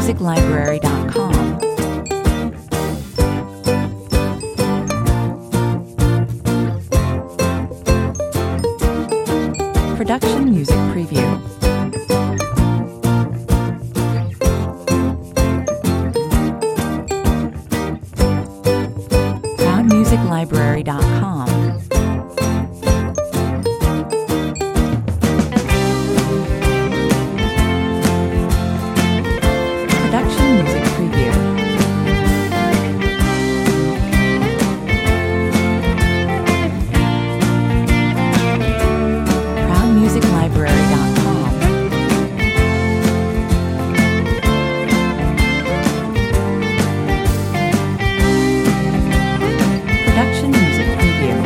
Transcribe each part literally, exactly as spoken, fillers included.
music library dot com. Production Music Preview. proud music library dot com. Production Music Preview. proud music library dot com. Production Music Preview.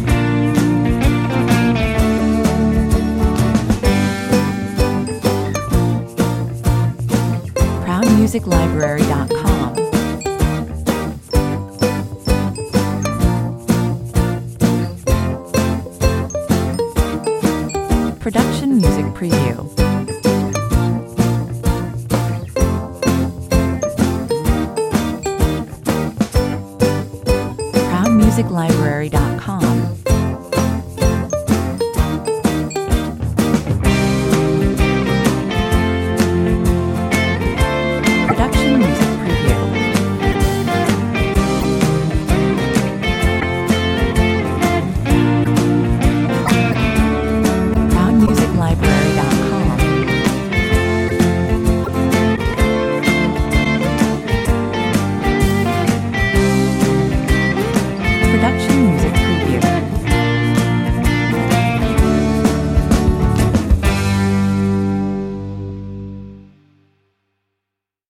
proud music library dot com. Production Music Preview.